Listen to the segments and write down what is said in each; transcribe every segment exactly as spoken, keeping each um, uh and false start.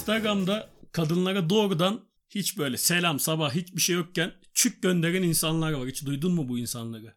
Instagram'da kadınlara doğrudan hiç böyle selam sabah hiçbir şey yokken çük gönderen insanlar var. Hiç duydun mu bu insanları?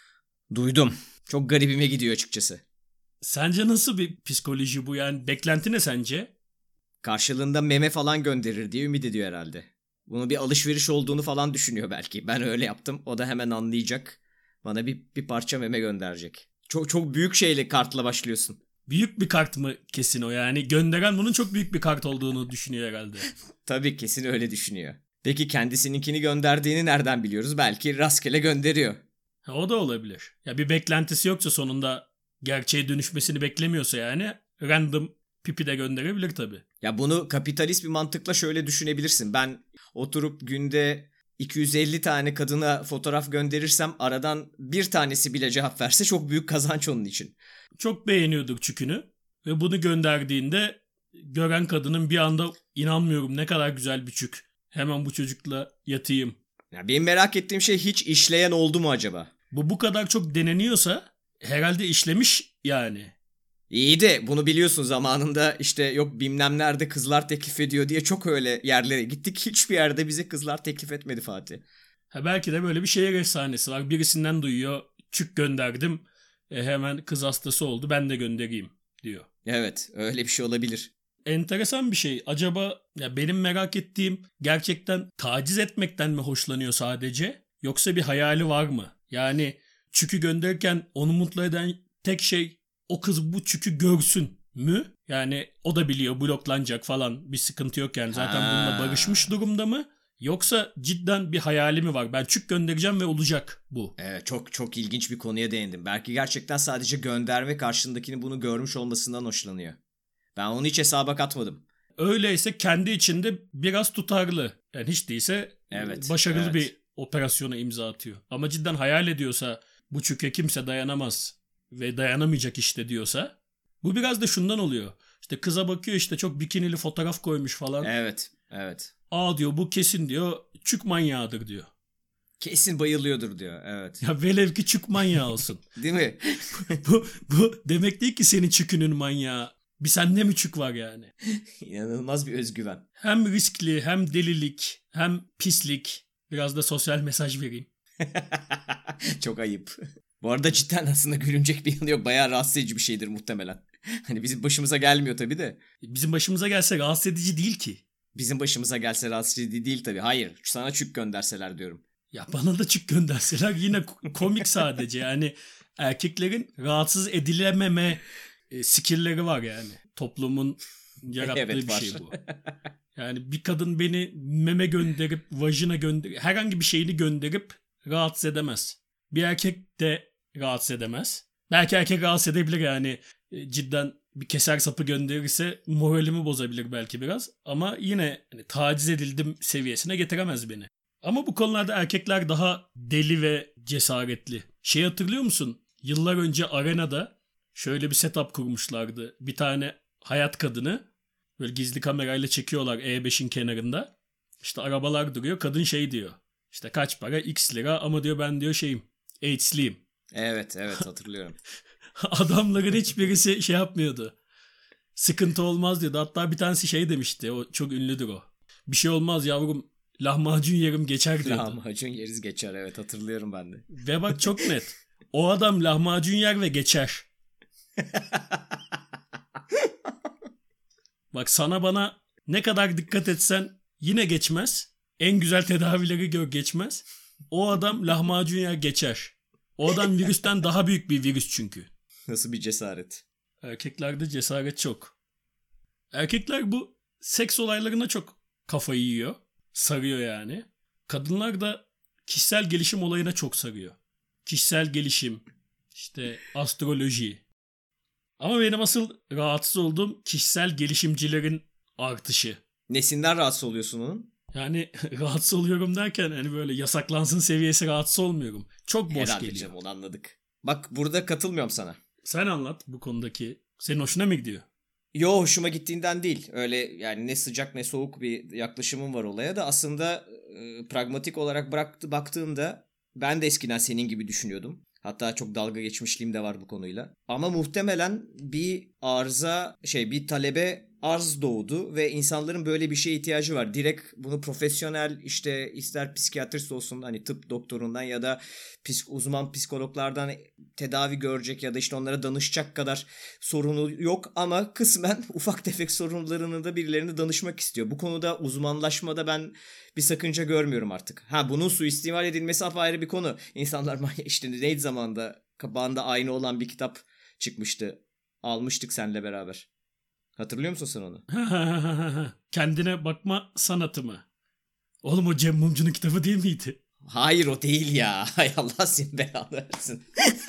Duydum. Çok garibime gidiyor açıkçası. Sence nasıl bir psikoloji bu yani? Beklenti ne sence? Karşılığında meme falan gönderir diye ümit ediyor herhalde. Bunu bir alışveriş olduğunu falan düşünüyor belki. Ben öyle yaptım. O da hemen anlayacak. Bana bir, bir parça meme gönderecek. Çok çok büyük şeyle kartla başlıyorsun. Büyük bir kart mı kesin o yani? Gönderen bunun çok büyük bir kart olduğunu düşünüyor herhalde. Tabii kesin öyle düşünüyor. Peki kendisininkini gönderdiğini nereden biliyoruz? Belki rastgele gönderiyor. Ha, o da olabilir. Ya bir beklentisi yoksa sonunda gerçeğe dönüşmesini beklemiyorsa yani random pipi de gönderebilir tabii. Ya bunu kapitalist bir mantıkla şöyle düşünebilirsin. Ben oturup günde iki yüz elli tane kadına fotoğraf gönderirsem aradan bir tanesi bile cevap verse çok büyük kazanç onun için. Çok beğeniyorduk çükünü ve bunu gönderdiğinde gören kadının bir anda inanmıyorum ne kadar güzel bir çük. Hemen bu çocukla yatayım. Ya benim merak ettiğim şey hiç işleyen oldu mu acaba? Bu bu kadar çok deneniyorsa herhalde işlemiş yani. İyi de bunu biliyorsun zamanında işte yok bilmem nerede kızlar teklif ediyor diye çok öyle yerlere gittik. Hiçbir yerde bize kızlar teklif etmedi Fatih. Ha belki de böyle bir şehir efsanesi var. Birisinden duyuyor. Çük gönderdim. E hemen kız hastası oldu. Ben de göndereyim diyor. Evet öyle bir şey olabilir. Enteresan bir şey. Acaba ya benim merak ettiğim gerçekten taciz etmekten mi hoşlanıyor sadece? Yoksa bir hayali var mı? Yani çükü gönderirken onu mutlu eden tek şey o kız bu çükü görsün mü? Yani o da biliyor bloklanacak falan bir sıkıntı yok yani. Zaten Ha. bununla barışmış durumda mı? Yoksa cidden bir hayali mi var? Ben çük göndereceğim ve olacak bu. Evet çok çok ilginç bir konuya değindim. Belki gerçekten sadece gönderme karşındakinin bunu görmüş olmasından hoşlanıyor. Ben onu hiç hesaba katmadım. Öyleyse kendi içinde biraz tutarlı. Yani hiç değilse Evet, başarılı evet. bir operasyona imza atıyor. Ama cidden hayal ediyorsa bu çüke kimse dayanamaz ve dayanamayacak işte diyorsa bu biraz da şundan oluyor. İşte kıza bakıyor işte çok bikinili fotoğraf koymuş falan. Evet, evet. Aa diyor bu kesin diyor çük manyağıdır diyor. Kesin bayılıyordur diyor, evet. Ya velev ki çük manyağı olsun. Değil mi? bu, bu demek değil ki senin çükünün manyağı. Bir sende mi çük var yani? İnanılmaz bir özgüven. Hem riskli, hem delilik, hem pislik. Biraz da sosyal mesaj vereyim. Çok ayıp. Bu arada cidden aslında gülünecek bir yanı yok. Bayağı rahatsız edici bir şeydir muhtemelen. Hani bizim başımıza gelmiyor tabii de. Bizim başımıza gelse rahatsız edici değil ki. Bizim başımıza gelse rahatsız edici değil tabii. Hayır, sana çük gönderseler diyorum. Ya bana da çük gönderseler yine komik sadece. Yani erkeklerin rahatsız edilememe e, skill'leri var yani. Toplumun yarattığı Evet, bir var. şey bu. Yani bir kadın beni meme gönderip, vajina gönderip, herhangi bir şeyini gönderip rahatsız edemez. Bir erkek de rahatsız edemez. Belki erkek rahatsız edebilir yani. E, cidden bir keser sapı gönderirse moralimi bozabilir belki biraz. Ama yine hani, taciz edildim seviyesine getiremez beni. Ama bu konularda erkekler daha deli ve cesaretli. Şey hatırlıyor musun? Yıllar önce arenada şöyle bir setup kurmuşlardı. Bir tane hayat kadını böyle gizli kamerayla çekiyorlar E beşin kenarında. İşte arabalar duruyor. Kadın şey diyor. İşte kaç para? X lira ama diyor ben diyor şeyim. AIDS'liyim. Evet, evet hatırlıyorum. Adamların hiçbirisi şey yapmıyordu. Sıkıntı olmaz diyordu. Hatta bir tanesi şey demişti. O çok ünlüdür o. Bir şey olmaz yavrum. Lahmacun yerim geçer diyordu. Lahmacun yeriz geçer, evet hatırlıyorum ben de. Ve bak çok net. O adam lahmacun yer ve geçer. Bak sana bana ne kadar dikkat etsen yine geçmez. En güzel tedavileri gör geçmez. O adam lahmacun yer geçer. O adam virüsten daha büyük bir virüs çünkü. Nasıl bir cesaret. Erkeklerde cesaret çok. Erkekler bu seks olaylarına çok kafayı yiyor. Sarıyor yani. Kadınlar da kişisel gelişim olayına çok sarıyor. Kişisel gelişim, işte astroloji. Ama benim asıl rahatsız olduğum kişisel gelişimcilerin artışı. Nesinden rahatsız oluyorsun onun? Yani rahatsız oluyorum derken hani böyle yasaklansın seviyesi rahatsız olmuyorum. Çok boş Herhalde geliyor. canım, onu anladık. Bak burada katılmıyorum sana. Sen anlat bu konudaki. Senin hoşuna mı gidiyor? Yo, hoşuma gittiğinden değil. Öyle yani ne sıcak ne soğuk bir yaklaşımım var olaya da aslında e, pragmatik olarak bıraktı, baktığımda ben de eskiden senin gibi düşünüyordum. Hatta çok dalga geçmişliğim de var bu konuyla. Ama muhtemelen bir arıza şey bir talebe arz doğdu ve insanların böyle bir şeye ihtiyacı var. Direkt bunu profesyonel işte ister psikiyatrist olsun hani tıp doktorundan ya da psik, uzman psikologlardan tedavi görecek ya da işte onlara danışacak kadar sorunu yok ama kısmen ufak tefek sorunlarını da birilerine danışmak istiyor. Bu konuda uzmanlaşmada ben bir sakınca görmüyorum artık. Ha bunun suistimal edilmesi apayrı bir konu. İnsanlar işte neydi zamanda kapağında aynı olan bir kitap çıkmıştı. Almıştık seninle beraber. Hatırlıyor musun sen onu? Kendine bakma sanatı mı? Oğlum o Cem Mumcu'nun kitabı değil miydi? Hayır o değil ya. Hay Allah senin belanı versin.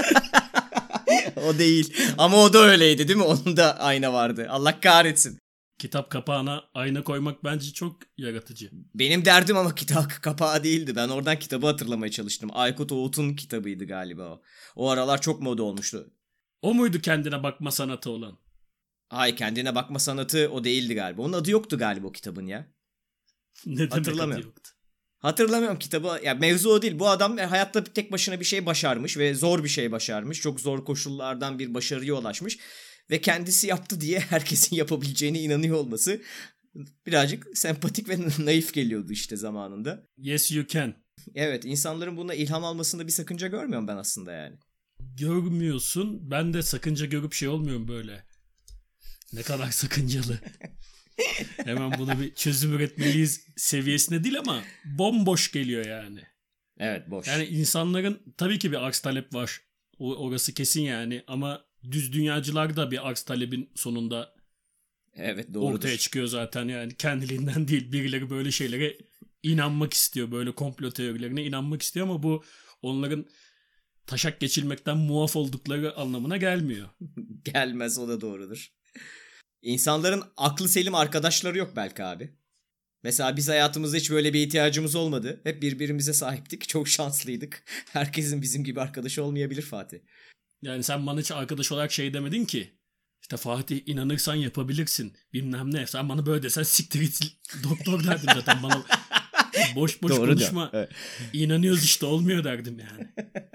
O değil. Ama o da öyleydi değil mi? Onun da ayna vardı. Allah kahretsin. Kitap kapağına ayna koymak bence çok yaratıcı. Benim derdim ama kitap kapağı değildi. Ben oradan kitabı hatırlamaya çalıştım. Aykut Oğut'un kitabıydı galiba o. O aralar çok moda olmuştu. O muydu kendine bakma sanatı olan? Ay kendine bakma sanatı o değildi galiba. Onun adı yoktu galiba o kitabın ya. Ne demek Hatırlamıyorum. adı yoktu? Hatırlamıyorum kitabı. Ya mevzu o değil. Bu adam hayatta tek başına bir şey başarmış ve zor bir şey başarmış. Çok zor koşullardan bir başarıya ulaşmış ve kendisi yaptı diye herkesin yapabileceğine inanıyor olması birazcık sempatik ve naif geliyordu işte zamanında. Yes you can. Evet, insanların buna ilham almasında bir sakınca görmüyorum ben aslında yani. Görmüyorsun. Ben de sakınca görüp şey olmuyorum böyle. Ne kadar sakıncalı. Hemen buna bir çözüm üretmeliyiz seviyesine değil ama bomboş geliyor yani. Evet boş. Yani insanların tabii ki bir arz talep var. O, orası kesin yani ama düz dünyacılar da bir arz talebin sonunda evet doğrudur. Ortaya çıkıyor zaten yani kendiliğinden değil. Birileri böyle şeylere inanmak istiyor. Böyle komplo teorilerine inanmak istiyor ama bu onların taşak geçilmekten muaf oldukları anlamına gelmiyor. Gelmez o da doğrudur. İnsanların aklı selim arkadaşları yok belki abi. Mesela biz hayatımızda hiç böyle bir ihtiyacımız olmadı. Hep birbirimize sahiptik. Çok şanslıydık. Herkesin bizim gibi arkadaşı olmayabilir Fatih. Yani sen bana hiç arkadaş olarak şey demedin ki. İşte Fatih inanırsan yapabilirsin. Bilmem ne. Sen bana böyle desen siktir git doktor derdim zaten bana. Boş boş Doğru konuşma. Evet. İnanıyoruz işte olmuyor derdim yani.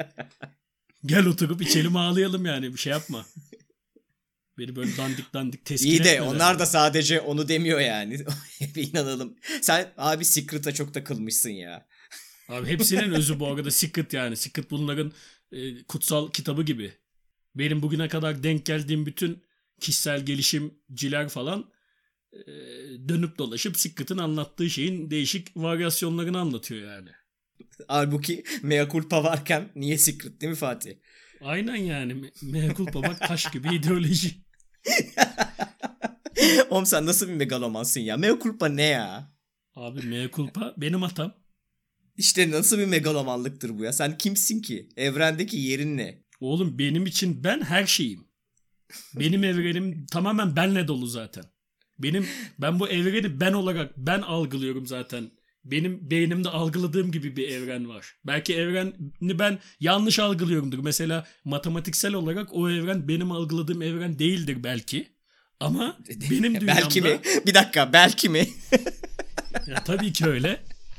Gel oturup içelim ağlayalım yani bir şey yapma. Beni böyle dandik dandik teskin İyi de etme onlar derdim. da sadece onu demiyor yani. Bir inanalım. Sen abi Secret'a çok takılmışsın ya. Abi hepsinin özü bu arada Secret yani. Secret bunların e, kutsal kitabı gibi. Benim bugüne kadar denk geldiğim bütün kişisel gelişimciler falan e, dönüp dolaşıp Secret'ın anlattığı şeyin değişik varyasyonlarını anlatıyor yani. Halbuki mea culpa varken niye Secret değil mi Fatih? Aynen yani. Me- Mea culpa bak taş gibi ideoloji. Oğlum sen nasıl bir megalomansın ya? Mea culpa ne ya? Abi mea culpa benim hatam. İşte nasıl bir megalomanlıktır bu ya? Sen kimsin ki? Evrendeki yerin ne? Oğlum benim için ben her şeyim. Benim evrenim tamamen benle dolu zaten. Benim ben bu evreni ben olarak ben algılıyorum zaten. Benim beynimde algıladığım gibi bir evren var. Belki evreni ben yanlış algılıyorumdur. Mesela matematiksel olarak o evren benim algıladığım evren değildir belki. Ama benim dünyamda... Belki mi? Bir dakika belki mi? Ya tabii ki öyle.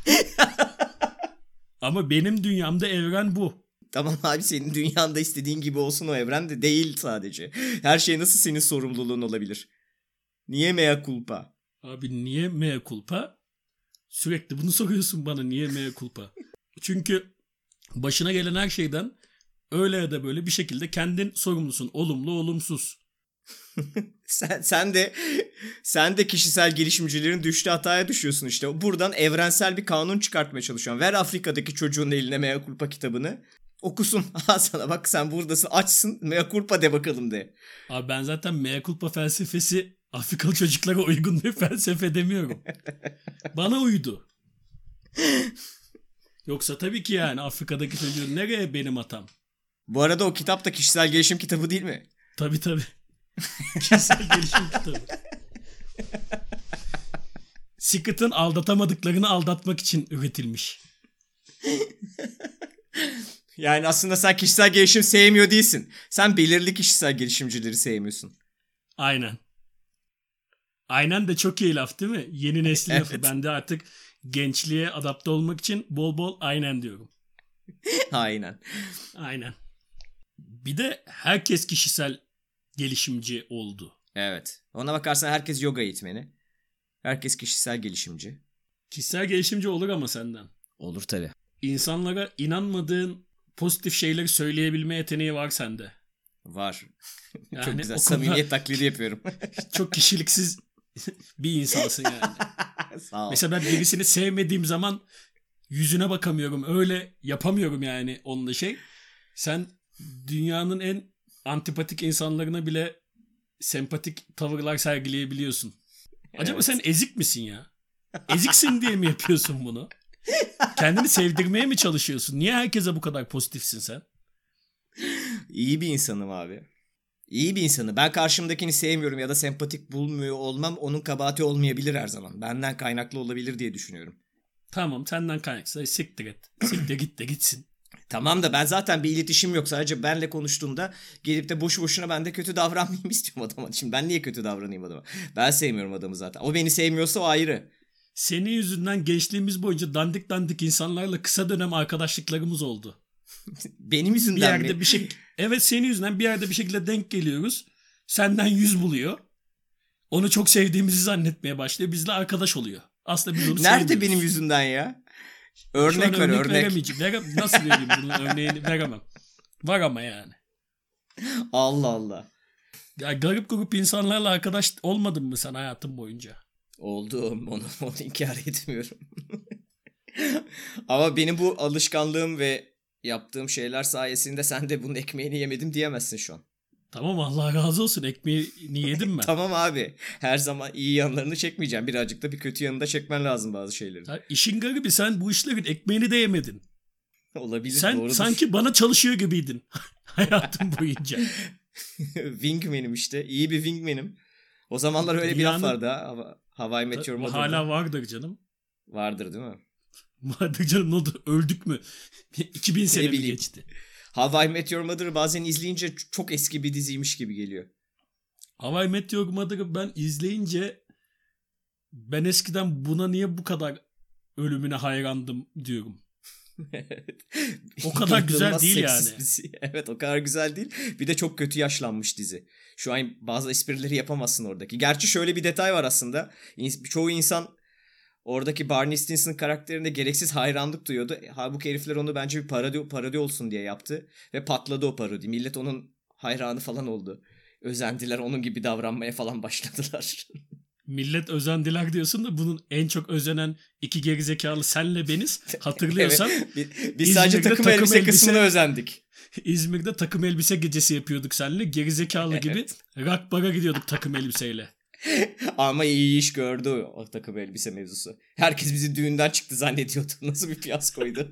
Ama benim dünyamda evren bu. Tamam abi senin dünyanda istediğin gibi olsun o evren de değil sadece. Her şey nasıl senin sorumluluğun olabilir? Niye mea culpa? Abi niye mea culpa? Sürekli bunu soruyorsun bana niye mea culpa? Çünkü başına gelen her şeyden öyle ya da böyle bir şekilde kendin sorumlusun. Olumlu olumsuz. sen, sen de sen de kişisel gelişimcilerin düştüğü hataya düşüyorsun işte. Buradan evrensel bir kanun çıkartmaya çalışıyorsun. Ver Afrika'daki çocuğun eline mea culpa kitabını. Okusun. Ha sana bak sen buradasın açsın mea culpa de bakalım de. Abi ben zaten mea culpa felsefesi Afrikalı çocuklara uygun bir felsefe demiyorum. Bana uydu. Yoksa tabii ki yani Afrika'daki çocuğun nereye benim hatam? Bu arada o kitap da kişisel gelişim kitabı değil mi? Tabii tabii. Kişisel gelişim kitabı. Secret'ın aldatamadıklarını aldatmak için üretilmiş. Yani aslında sen kişisel gelişim sevmiyor değilsin. Sen belirli kişisel gelişimcileri sevmiyorsun. Aynen. Aynen de çok iyi laf değil mi? Yeni neslin Evet. lafı. Ben de artık gençliğe adapte olmak için bol bol aynen diyorum. Aynen. Aynen. Bir de herkes kişisel gelişimci oldu. Evet. Ona bakarsan herkes yoga eğitmeni. Herkes kişisel gelişimci. Kişisel gelişimci olur ama senden. Olur tabii. İnsanlara inanmadığın pozitif şeyleri söyleyebilme yeteneği var sende. Var. Yani Çok güzel o samimiyet konuda taklidi yapıyorum. çok kişiliksiz bir insansın yani. Sağ ol. Mesela ben birisini sevmediğim zaman yüzüne bakamıyorum. Öyle yapamıyorum yani onunla şey. Sen dünyanın en antipatik insanlarına bile sempatik tavırlar sergileyebiliyorsun. Acaba Evet. sen ezik misin ya? Eziksin diye mi yapıyorsun bunu? Kendini sevdirmeye mi çalışıyorsun? Niye herkese bu kadar pozitifsin sen? İyi bir insanım abi. İyi bir insanı. Ben karşımdakini sevmiyorum ya da sempatik bulmuyor olmam onun kabahati olmayabilir her zaman. Benden kaynaklı olabilir diye düşünüyorum. Tamam, senden kaynaklı. Siktir et. Siktir git de gitsin. Tamam da ben zaten bir iletişim yok. Sadece benle konuştuğunda gelip de boşu boşuna ben de kötü davranmayayım istiyorum adama. Şimdi ben niye kötü davranayım adama? Ben sevmiyorum adamı zaten. O beni sevmiyorsa o ayrı. Senin yüzünden gençliğimiz boyunca dandik dandik insanlarla kısa dönem arkadaşlıklarımız oldu. Benim Bir yüzümden yerde mi? bir şey, evet senin yüzünden bir yerde bir şekilde denk geliyoruz. Senden yüz buluyor. Onu çok sevdiğimizi zannetmeye başlıyor. Bizle arkadaş oluyor. Aslında biz onu Nerede sevmiyoruz. benim yüzümden ya? Şu an Örnek ver örnek. veremeyeceğim. Vere- Nasıl vereyim bunun örneğini veremem. Var ama yani. Allah Allah. Ya garip grup insanlarla arkadaş olmadın mı sen hayatın boyunca? Oldum. Onu, onu inkar etmiyorum. Ama benim bu alışkanlığım ve yaptığım şeyler sayesinde sen de bunun ekmeğini yemedim diyemezsin şu an. Tamam, Allah razı olsun, ekmeğini yedim ben. Tamam abi. Her zaman iyi yanlarını çekmeyeceğim. Birazcık da bir kötü yanını da çekmen lazım bazı şeylerin. Ya işin garibi sen bu işlerin ekmeğini de yemedin. Olabilir. Sen doğrudur. sanki bana çalışıyor gibiydin hayatın boyunca. Wingman'im işte. İyi bir wingman'im. O zamanlar öyle bir laf Dünyanın- vardı ha. Hava, Hawaii Meteor Bu Mother'da. hala vardır canım. Vardır değil mi? Vardır canım, ne oldu? Öldük mü? iki bin sene mi bileyim. geçti? Hawaii Meteor Mother'ı bazen izleyince çok eski bir diziymiş gibi geliyor. Hawaii Meteor Mother'ı ben izleyince ben eskiden buna niye bu kadar ölümüne hayrandım diyorum. O kadar güzel İnanılmaz değil seksist yani. dizi. Evet, o kadar güzel değil. Bir de çok kötü yaşlanmış dizi. Şu an bazı esprileri yapamazsın oradaki. Gerçi şöyle bir detay var aslında. İns- Çoğu insan oradaki Barney Stinson karakterine gereksiz hayranlık duyuyordu. E, Halbuki herifler onu bence bir parodi, parodi olsun diye yaptı. Ve patladı o parodi. Millet onun hayranı falan oldu. Özendiler, onun gibi davranmaya falan başladılar. Millet özendiler diyorsun da bunun en çok özenen iki gerizekalı senle beniz. Hatırlıyorsan Evet, biz, biz sadece İzmir'de takım, takım elbise, elbise- kısmına özendik. İzmir'de takım elbise gecesi yapıyorduk seninle. Gerizekalı gibi Evet. rock bar'a gidiyorduk takım elbiseyle. Ama iyi iş gördü o takım elbise mevzusu. Herkes bizi düğünden çıktı zannediyordu. Nasıl bir fiyaskoydu.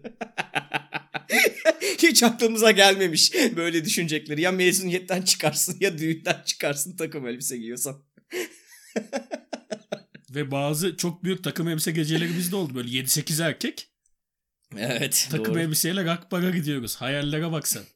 Hiç aklımıza gelmemiş böyle düşünecekleri. Ya mezuniyetten çıkarsın ya düğünden çıkarsın takım elbise giyiyorsan. Ve bazı çok büyük takım elbise geceleri bizde oldu. Böyle yedi sekiz erkek Evet, takım doğru. elbiseyle rock bar'a gidiyoruz. Hayallere bak sen.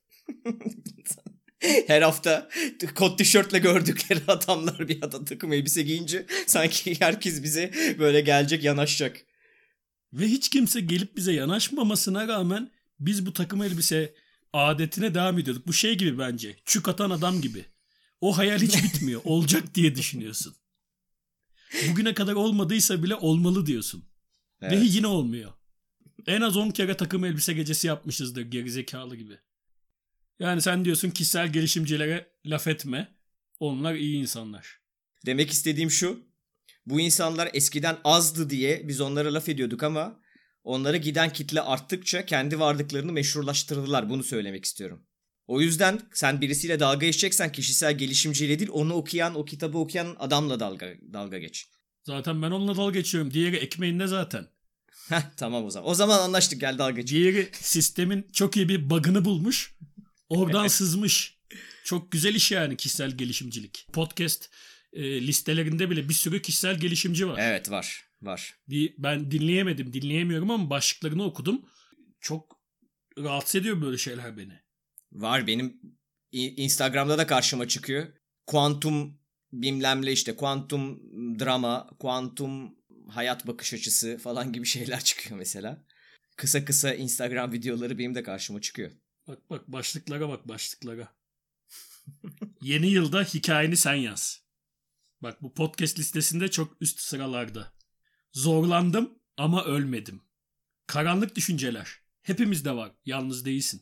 Her hafta kot tişörtle gördükleri adamlar bir adam takım elbise giyince sanki herkes bize böyle gelecek, yanaşacak. Ve hiç kimse gelip bize yanaşmamasına rağmen biz bu takım elbise adetine devam ediyorduk. Bu şey gibi bence. Çük atan adam gibi. O hayal hiç bitmiyor. Olacak diye düşünüyorsun. Bugüne kadar olmadıysa bile olmalı diyorsun. Evet. Ve yine olmuyor. En az on kere takım elbise gecesi yapmışızdır gerizekalı gibi. Yani sen diyorsun kişisel gelişimcilere laf etme. Onlar iyi insanlar. Demek istediğim şu. Bu insanlar eskiden azdı diye biz onlara laf ediyorduk ama onlara giden kitle arttıkça kendi varlıklarını meşrulaştırdılar. Bunu söylemek istiyorum. O yüzden sen birisiyle dalga geçeceksen kişisel gelişimciyle değil, onu okuyan, o kitabı okuyan adamla dalga dalga geç. Zaten ben onunla dalga geçiyorum. Diğeri ekmeğinde zaten. Heh, tamam o zaman. O zaman anlaştık, gel dalga geç. Diğeri sistemin çok iyi bir bug'ını bulmuş. Oradan sızmış. Çok güzel iş yani kişisel gelişimcilik. Podcast e, listelerinde bile bir sürü kişisel gelişimci var. Evet, var. Var. Bir, ben dinleyemedim, dinleyemiyorum ama başlıklarını okudum. Çok rahatsız ediyor böyle şeyler beni. Var, benim i- Instagram'da da karşıma çıkıyor. Kuantum bilmemle işte kuantum drama, kuantum hayat bakış açısı falan gibi şeyler çıkıyor mesela. Kısa kısa Instagram videoları benim de karşıma çıkıyor. Bak bak başlıklara bak başlıklara. Yeni yılda hikayeni sen yaz. Bak bu podcast listesinde çok üst sıralarda. Zorlandım ama ölmedim. Karanlık düşünceler. Hepimizde var. Yalnız değilsin.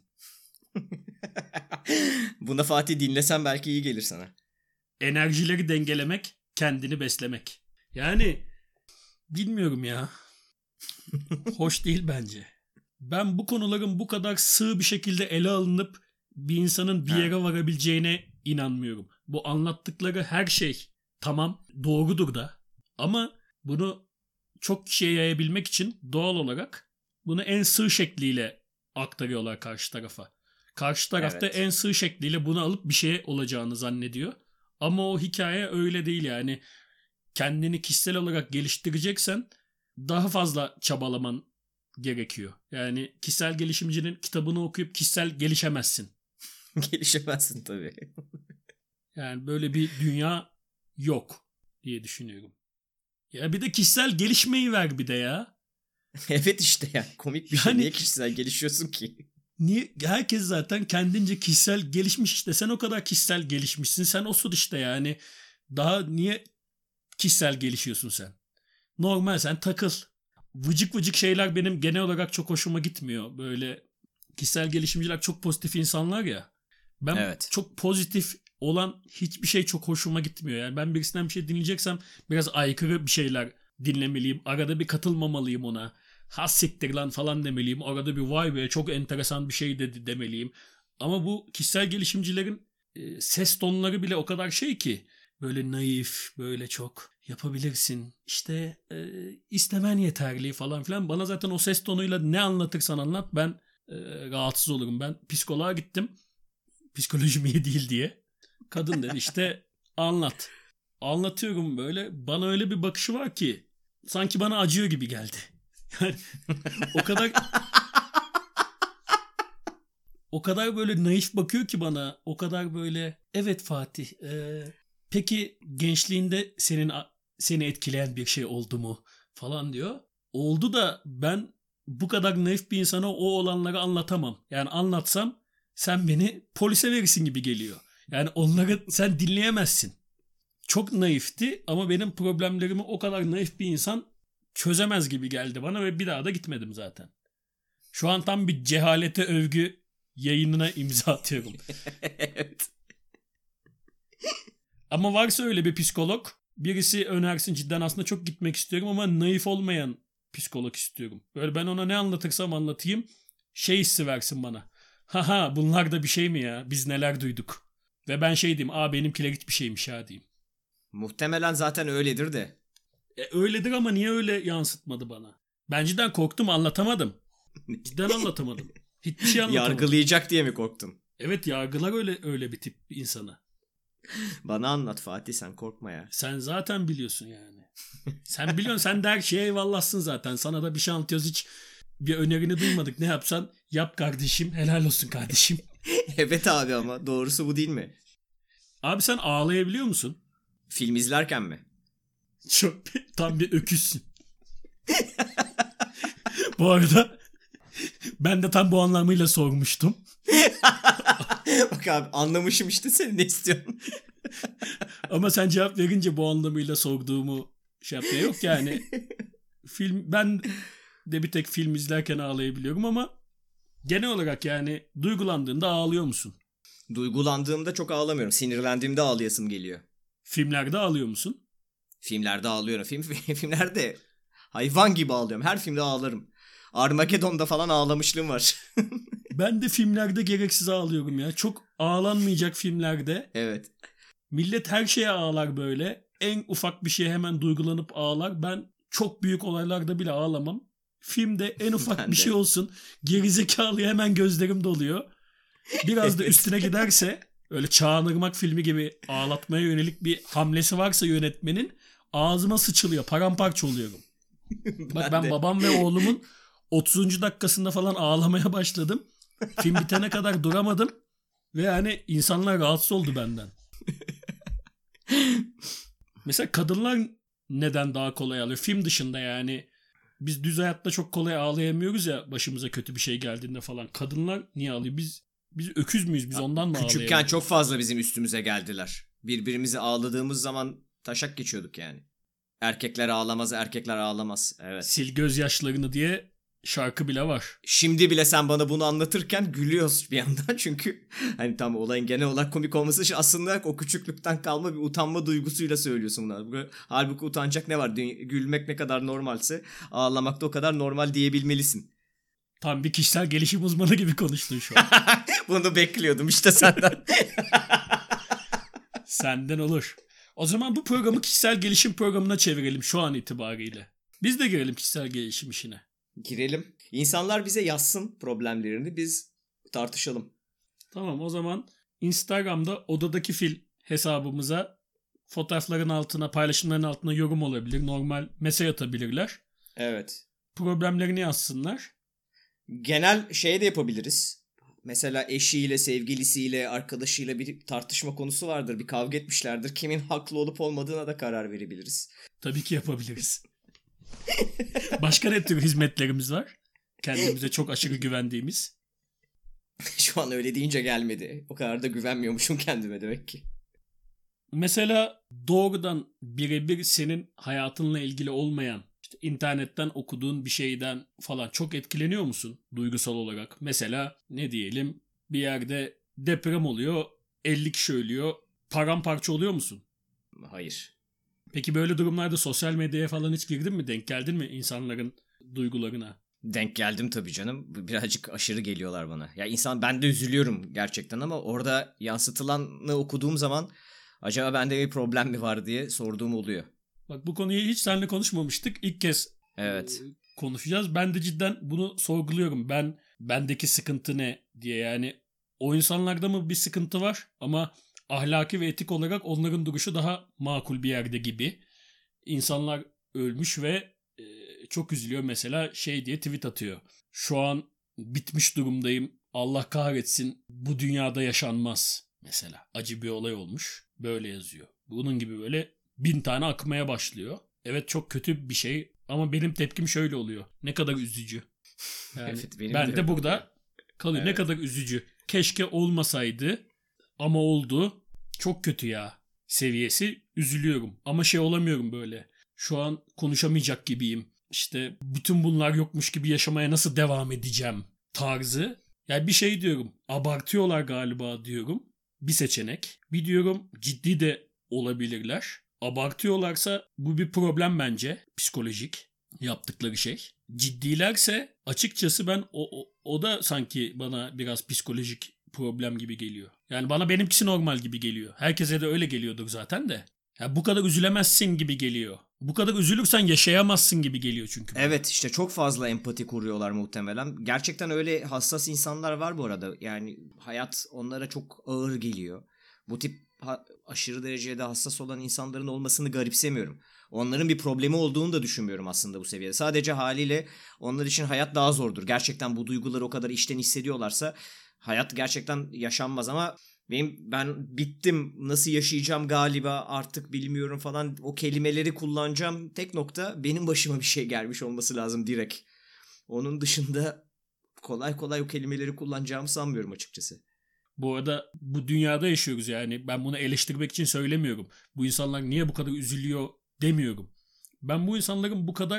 Buna Fatih dinlesen belki iyi gelir sana. Enerjileri dengelemek, kendini beslemek. Yani bilmiyorum ya. Hoş değil bence. Ben bu konuların bu kadar sığ bir şekilde ele alınıp bir insanın bir yere varabileceğine inanmıyorum. Bu anlattıkları her şey tamam doğrudur da ama bunu çok kişiye yayabilmek için doğal olarak bunu en sığ şekliyle aktarıyorlar karşı tarafa. Karşı tarafta Evet. en sığ şekliyle bunu alıp bir şey olacağını zannediyor. Ama o hikaye öyle değil yani. Kendini kişisel olarak geliştireceksen daha fazla çabalaman gerekiyor. Yani kişisel gelişimcinin kitabını okuyup kişisel gelişemezsin. Gelişemezsin tabii. Yani böyle bir dünya yok diye düşünüyorum. Ya bir de kişisel gelişmeyi ver bir de ya. Evet işte ya. Komik bir şey. Yani- Niye kişisel gelişiyorsun ki? Niye? Herkes zaten kendince kişisel gelişmiş işte. Sen o kadar kişisel gelişmişsin. Sen osun işte yani. Daha niye kişisel gelişiyorsun sen? Normal sen takıl. Vıcık vıcık şeyler benim genel olarak çok hoşuma gitmiyor. Böyle kişisel gelişimciler çok pozitif insanlar ya. Ben Evet. çok pozitif olan hiçbir şey çok hoşuma gitmiyor. Yani ben birisinden bir şey dinleyeceksem biraz aykırı bir şeyler dinlemeliyim. Arada bir katılmamalıyım ona. Ha siktir lan falan demeliyim. Arada bir vay be çok enteresan bir şey dedi demeliyim. Ama bu kişisel gelişimcilerin e, ses tonları bile o kadar şey ki. Böyle naif, böyle çok yapabilirsin. İşte e, istemen yeterli falan filan. Bana zaten o ses tonuyla ne anlatırsan anlat ben e, rahatsız olurum. Ben psikoloğa gittim. Psikolojim iyi değil diye. Kadın dedi işte anlat. Anlatıyorum böyle. Bana öyle bir bakışı var ki sanki bana acıyor gibi geldi. Yani o kadar o kadar böyle naif bakıyor ki bana. O kadar böyle evet Fatih e, peki gençliğinde senin seni etkileyen bir şey oldu mu falan diyor. Oldu da ben bu kadar naif bir insana o olanları anlatamam. Yani anlatsam sen beni polise verirsin gibi geliyor. Yani onları sen dinleyemezsin. Çok naifti ama benim problemlerimi o kadar naif bir insan çözemez gibi geldi bana ve bir daha da gitmedim zaten. Şu an tam bir cehalete övgü yayınına imza atıyorum. Evet. Ama varsa öyle bir psikolog, birisi önersin cidden aslında çok gitmek istiyorum ama naif olmayan psikolog istiyorum. Böyle ben ona ne anlatırsam anlatayım şey hissi versin bana. Haha bunlar da bir şey mi ya? Biz neler duyduk. Ve ben şey diyeyim, aa benimkiler hiçbir şeymiş ha diyeyim. Muhtemelen zaten öyledir de. E, öyledir ama niye öyle yansıtmadı bana? Ben cidden korktum anlatamadım. Cidden anlatamadım. Hiçbir şey anlatamadım. Yargılayacak diye mi korktun? Evet yargılar öyle öyle bir tip insana. Bana anlat Fatih, sen korkma ya. Sen zaten biliyorsun yani. Sen biliyorsun sen de her şeye eyvallahsın zaten. Sana da bir şantiyoz hiç bir önerini duymadık. Ne yapsan yap kardeşim. Helal olsun kardeşim. Evet abi ama doğrusu bu değil mi? Abi sen ağlayabiliyor musun? Film izlerken mi? Çok tam bir öküzsün. Bu arada ben de tam bu anlamıyla sormuştum. Bak abi anlamışım işte, sen ne istiyorsun? Ama sen cevap verince bu anlamıyla sorduğumu şey yapmaya yok yani. Film ben de bir tek film izlerken ağlayabiliyorum ama genel olarak yani duygulandığında ağlıyor musun? Duygulandığımda çok ağlamıyorum. Sinirlendiğimde ağlayasım geliyor. Filmlerde ağlıyor musun? Filmlerde ağlıyorum. Film, filmlerde hayvan gibi ağlıyorum. Her filmde ağlarım. Armageddon'da falan ağlamışlığım var. Ben de filmlerde gereksiz ağlıyorum ya. Çok ağlanmayacak filmlerde. Evet. Millet her şeye ağlar böyle. En ufak bir şeye hemen duygulanıp ağlar. Ben çok büyük olaylarda bile ağlamam. Filmde en ufak Ben bir de. şey olsun. Gerizekalıya hemen gözlerim doluyor. Biraz da Evet. üstüne giderse öyle Çağınırmak filmi gibi ağlatmaya yönelik bir hamlesi varsa yönetmenin ağzıma sıçılıyor. Paramparça oluyorum. Bak ben de. babam ve oğlumun otuzuncu dakikasında falan ağlamaya başladım. Film bitene kadar duramadım. Ve yani insanlar rahatsız oldu benden. Mesela kadınlar neden daha kolay ağlıyor? Film dışında yani. Biz düz hayatta çok kolay ağlayamıyoruz ya başımıza kötü bir şey geldiğinde falan. Kadınlar niye ağlıyor? Biz biz öküz müyüz? Biz ondan mı Küçükken ağlayamıyoruz? çok fazla bizim üstümüze geldiler. Birbirimizi ağladığımız zaman taşak geçiyorduk yani. Erkekler ağlamaz, erkekler ağlamaz. Evet. Sil gözyaşlarını diye şarkı bile var. Şimdi bile sen bana bunu anlatırken gülüyoruz bir yandan çünkü hani tam olayın genel olarak komik olması için aslında o küçüklükten kalma bir utanma duygusuyla söylüyorsun bunları. Halbuki utanacak ne var? Gülmek ne kadar normalse ağlamak da o kadar normal diyebilmelisin. Tam bir kişisel gelişim uzmanı gibi konuştun şu an. Bunu bekliyordum işte senden. Senden olur. O zaman bu programı kişisel gelişim programına çevirelim şu an itibariyle. Biz de girelim kişisel gelişim işine. Girelim. İnsanlar bize yazsın problemlerini, biz tartışalım. Tamam, o zaman Instagram'da Odadaki Fil hesabımıza fotoğrafların altına, paylaşımların altına yorum olabilir. Normal mesaj atabilirler. Evet. Problemlerini yazsınlar. Genel şey de yapabiliriz. Mesela eşiyle, sevgilisiyle, arkadaşıyla bir tartışma konusu vardır. Bir kavga etmişlerdir. Kimin haklı olup olmadığına da karar verebiliriz. Tabii ki yapabiliriz. Başka ne tür hizmetlerimiz var? Kendimize çok aşırı güvendiğimiz. Şu an öyle deyince gelmedi. O kadar da güvenmiyormuşum kendime demek ki. Mesela doğrudan birebir senin hayatınla ilgili olmayan, işte internetten okuduğun bir şeyden falan çok etkileniyor musun duygusal olarak? Mesela ne diyelim, bir yerde deprem oluyor, elli kişi ölüyor, paramparça oluyor musun? Hayır. Peki böyle durumlarda sosyal medyaya falan hiç girdin mi? Denk geldin mi insanların duygularına? Denk geldim tabii canım. Birazcık aşırı geliyorlar bana. Ya insan, ben de üzülüyorum gerçekten ama orada yansıtılanı okuduğum zaman acaba bende bir problem mi var diye sorduğum oluyor. Bak, bu konuyu hiç seninle konuşmamıştık. İlk kez evet. konuşacağız. Ben de cidden bunu sorguluyorum. Ben bendeki sıkıntı ne diye, yani o insanlarda mı bir sıkıntı var ama ahlaki ve etik olarak onların duruşu daha makul bir yerde gibi. İnsanlar ölmüş ve e, çok üzülüyor. Mesela şey diye tweet atıyor. Şu an bitmiş durumdayım. Allah kahretsin. Bu dünyada yaşanmaz. Mesela acı bir olay olmuş. Böyle yazıyor. Bunun gibi böyle bin tane akmaya başlıyor. Evet, çok kötü bir şey ama benim tepkim şöyle oluyor. Ne kadar üzücü. Yani evet, ben de, de burada kalıyor. Evet. Ne kadar üzücü. Keşke olmasaydı ama oldu. Çok kötü ya seviyesi, üzülüyorum. Ama şey olamıyorum böyle. Şu an konuşamayacak gibiyim. İşte bütün bunlar yokmuş gibi yaşamaya nasıl devam edeceğim tarzı. Yani bir şey diyorum. Abartıyorlar galiba diyorum. Bir seçenek. Bir diyorum ciddi de olabilirler. Abartıyorlarsa bu bir problem bence. Psikolojik yaptıkları şey. Ciddilerse açıkçası ben o, o, o da sanki bana biraz psikolojik problem gibi geliyor. Yani bana benimkisi normal gibi geliyor. Herkese de öyle geliyordur zaten de. Ya bu kadar üzülemezsin gibi geliyor. Bu kadar üzülürsen yaşayamazsın gibi geliyor çünkü. Bana. Evet, işte çok fazla empati kuruyorlar muhtemelen. Gerçekten öyle hassas insanlar var bu arada. Yani hayat onlara çok ağır geliyor. Bu tip ha- aşırı derecede hassas olan insanların olmasını garipsemiyorum. Onların bir problemi olduğunu da düşünmüyorum aslında bu seviyede. Sadece haliyle onlar için hayat daha zordur. Gerçekten bu duyguları o kadar içten hissediyorlarsa hayat gerçekten yaşanmaz ama benim ben bittim, nasıl yaşayacağım galiba artık bilmiyorum falan, o kelimeleri kullanacağım tek nokta benim başıma bir şey gelmiş olması lazım direkt. Onun dışında kolay kolay o kelimeleri kullanacağımı sanmıyorum açıkçası. Bu arada bu dünyada yaşıyoruz yani. Ben bunu eleştirmek için söylemiyorum. Bu insanlar niye bu kadar üzülüyor demiyorum. Ben bu insanların bu kadar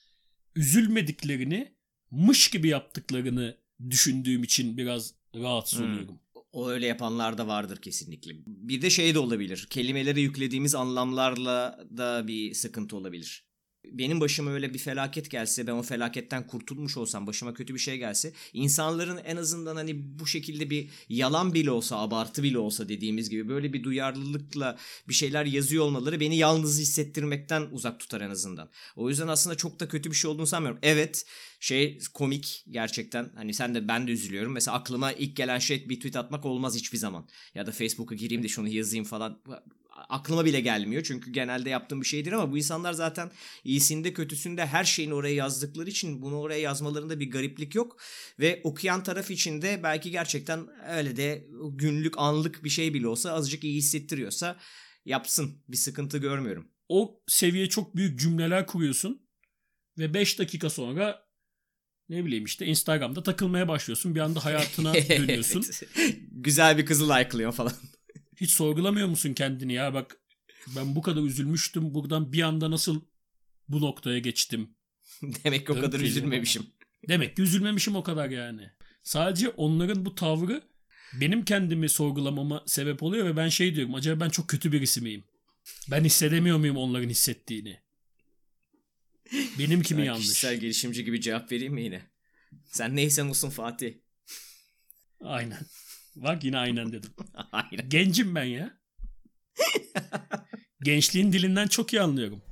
üzülmediklerini, mış gibi yaptıklarını düşündüğüm için biraz rahatsız hmm. oluyorum. O öyle yapanlar da vardır kesinlikle. Bir de şey de olabilir. Kelimelere yüklediğimiz anlamlarla da bir sıkıntı olabilir. Benim başıma öyle bir felaket gelse, ben o felaketten kurtulmuş olsam, başıma kötü bir şey gelse, insanların en azından hani bu şekilde bir yalan bile olsa, abartı bile olsa dediğimiz gibi böyle bir duyarlılıkla bir şeyler yazıyor olmaları beni yalnız hissettirmekten uzak tutar en azından. O yüzden aslında çok da kötü bir şey olduğunu sanmıyorum. Evet, şey komik gerçekten, hani sen de ben de üzülüyorum. Mesela aklıma ilk gelen şey bir tweet atmak olmaz hiçbir zaman. Ya da Facebook'a gireyim de şunu yazayım falan. Aklıma bile gelmiyor çünkü genelde yaptığım bir şeydir ama bu insanlar zaten iyisinde kötüsünde her şeyini oraya yazdıkları için bunu oraya yazmalarında bir gariplik yok ve okuyan taraf için de belki gerçekten öyle de günlük anlık bir şey bile olsa azıcık iyi hissettiriyorsa yapsın, bir sıkıntı görmüyorum. O seviye çok büyük cümleler kuruyorsun ve beş dakika sonra ne bileyim işte Instagram'da takılmaya başlıyorsun, bir anda hayatına dönüyorsun. Güzel bir kızı like'lıyor falan. Hiç sorgulamıyor musun kendini ya, bak Ben bu kadar üzülmüştüm. Buradan bir anda nasıl bu noktaya geçtim? Demek ki o kadar üzülmemişim. Demek ki üzülmemişim o kadar yani. Sadece onların bu tavrı benim kendimi sorgulamama sebep oluyor ve ben şey diyorum. Acaba ben çok kötü birisi miyim? Ben hissedemiyor muyum onların hissettiğini? Benim kimi yanlış? Kişisel gelişimci gibi cevap vereyim mi yine? Sen neysen olsun Fatih. Aynen. Bak yine aynen dedim. Aynen. Gencim ben ya. Gençliğin dilinden çok iyi anlıyorum.